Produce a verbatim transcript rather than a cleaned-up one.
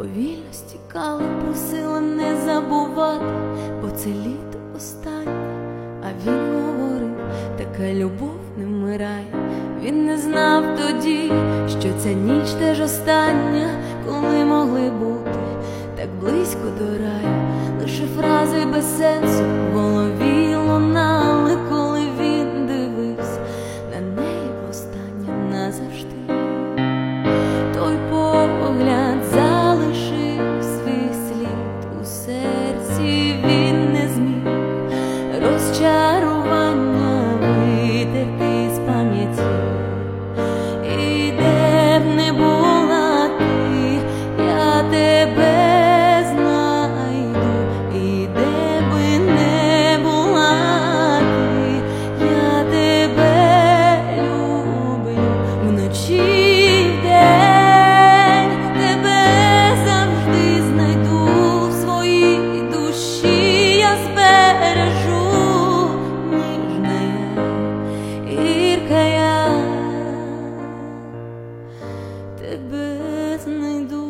повільно стікала, просила не забувати, бо це літо останнє. А він говорив, така любов не вмирає. Він не знав тоді, що ця ніч теж остання, коли могли бути так близько до раю. Лише фрази без сенсу в голові лунали, коли він дивився на неї востаннє назавжди. Той погляд залишив свій слід у серці, він не зміг розчарування витерти з пам'яті. І де б не була ти, я тебе знайду. І де би не була ти, я тебе люблю. Вночі й вдень тебе завжди знайду, в своїй душі я збережу. Ніжна я, гірка я, тебе знайду.